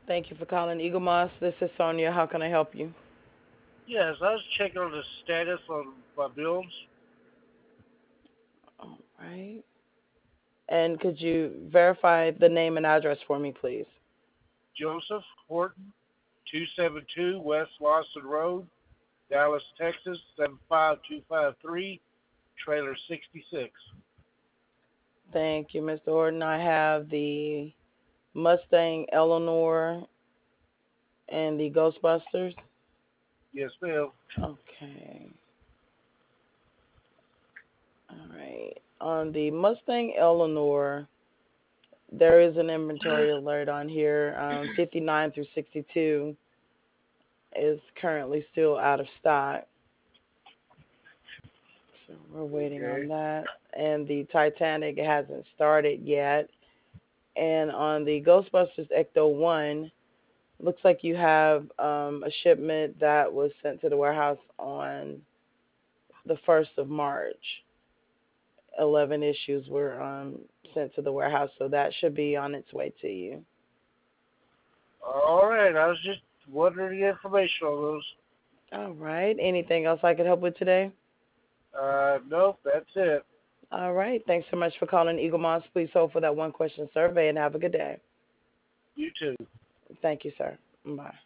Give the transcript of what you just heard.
Thank you for calling Eagle Moss. This is Sonia. How can I help you? Yes, I was checking on the status on my bills. All right. And could you verify the name and address for me, please? Joseph Horton, 272 West Lawson Road, Dallas, Texas, 75253, trailer 66. Thank you, Mr. Horton. I have the Mustang Eleanor and the Ghostbusters. Yes, ma'am. Okay. All right. On the Mustang Eleanor, there is an inventory alert on here. 59 through 62 is currently still out of stock. So we're waiting Okay. on that. And the Titanic hasn't started yet. And on the Ghostbusters Ecto 1, looks like you have a shipment that was sent to the warehouse on the 1st of March. 11 issues were sent to the warehouse, so that should be on its way to you. All right, I was just wondering the information on those. All right. Anything else I could help with today? Nope, that's it. All right. Thanks so much for calling Eagle Moss. Please hold for that one question survey and have a good day. You too. Thank you, sir. Bye.